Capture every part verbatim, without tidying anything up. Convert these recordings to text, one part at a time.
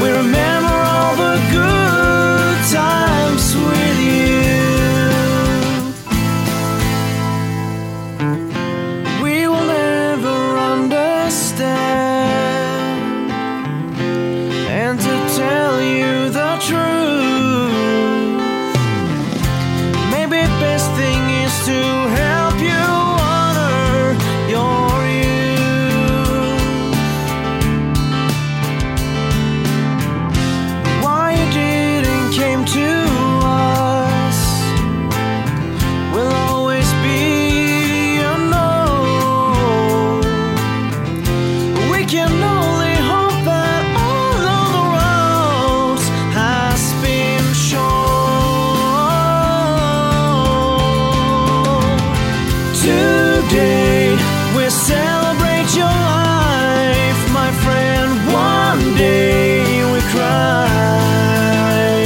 We remember all the good times with you. We will never understand, and to tell you the truth, maybe best thing is to help you honor your youth. Why you didn't came to us will always be unknown. We can only hope that all of the roads has been shown. Today we celebrate your life, my friend. One day we cry.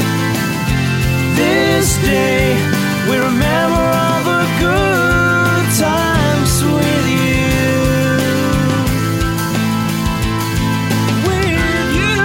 This day we remember all the good times with you. With you.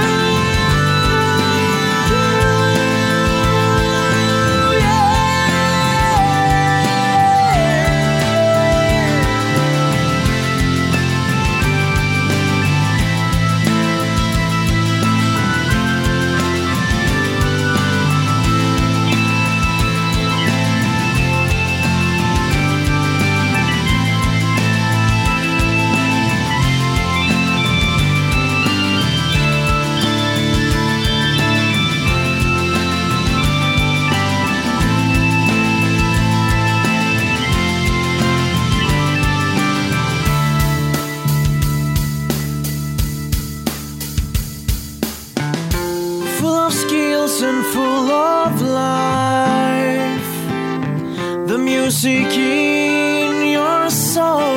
Full of skills and full of life, the music in your soul